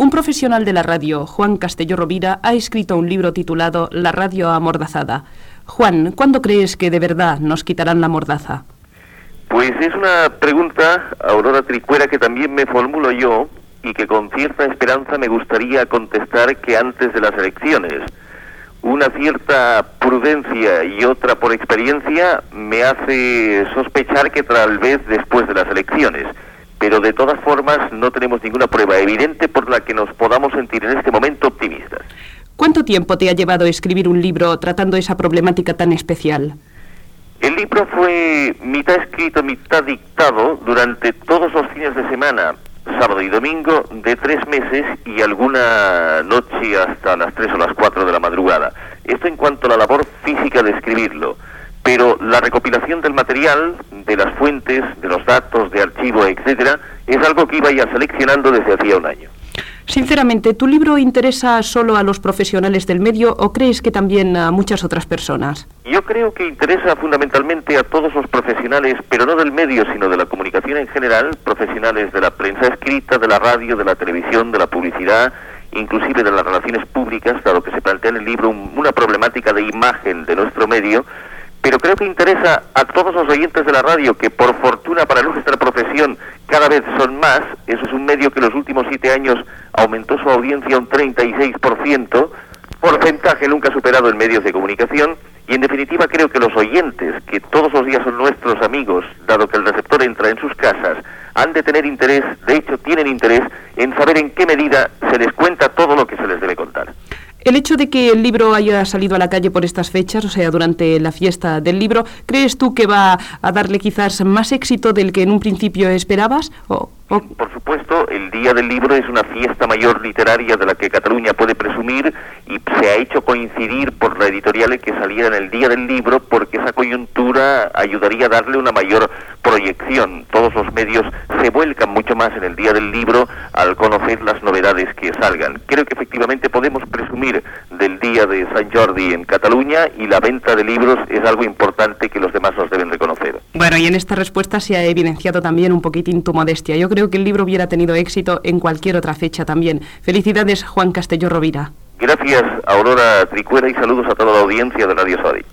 Un profesional de la radio, Juan Castelló Rovira, ha escrito un libro titulado La radio amordazada. Juan, ¿cuándo crees que de verdad nos quitarán la mordaza? Pues es una pregunta, Aurora Tricuera, que también me formulo yo y que con cierta esperanza me gustaría contestar que antes de las elecciones. Una cierta prudencia y otra por experiencia me hace sospechar que tal vez después de las elecciones. Pero de todas formas no tenemos ninguna prueba evidente por la que nos podamos sentir en este momento optimistas. ¿Cuánto tiempo te ha llevado a escribir un libro tratando esa problemática tan especial? El libro fue mitad escrito, mitad dictado durante todos los fines de semana, sábado y domingo, de 3 meses y alguna noche hasta las 3 o las 4 de la madrugada. Esto en cuanto a la labor física de escribirlo. Pero la recopilación del material, de las fuentes, de los datos, de archivo, etcétera, es algo que iba ya seleccionando desde hacía un año. Sinceramente, ¿tu libro interesa solo a los profesionales del medio o crees que también a muchas otras personas? Yo creo que interesa fundamentalmente a todos los profesionales, pero no del medio, sino de la comunicación en general, profesionales de la prensa escrita, de la radio, de la televisión, de la publicidad, inclusive de las relaciones públicas, dado que se plantea en el libro una problemática de imagen de nuestro medio. Pero creo que interesa a todos los oyentes de la radio, que por fortuna para nuestra profesión cada vez son más. Eso es un medio que en los últimos 7 años aumentó su audiencia un 36%, porcentaje nunca superado en medios de comunicación. Y en definitiva creo que los oyentes, que todos los días son nuestros amigos, dado que el receptor entra en sus casas, han de tener interés, de hecho tienen interés, en saber en qué medida se les cuenta todo lo que se les debe contar. El hecho de que el libro haya salido a la calle por estas fechas, o sea, durante la fiesta del libro, ¿crees tú que va a darle quizás más éxito del que en un principio esperabas? Por supuesto, el Día del Libro es una fiesta mayor literaria de la que Cataluña puede presumir y se ha hecho coincidir por la editorial que saliera en el Día del Libro porque esa coyuntura ayudaría a darle una mayor proyección. Todos los medios se vuelcan mucho más en el Día del Libro al conocer las novedades que salgan. Creo que efectivamente podemos presumir del Día de Sant Jordi en Cataluña y la venta de libros es algo importante que los demás nos deben reconocer. Bueno, y en esta respuesta se ha evidenciado también un poquitín tu modestia. Yo creo que el libro hubiera tenido éxito en cualquier otra fecha también. Felicidades, Juan Castelló Rovira. Gracias, Aurora Tricuera, y saludos a toda la audiencia de Radio Sabadell.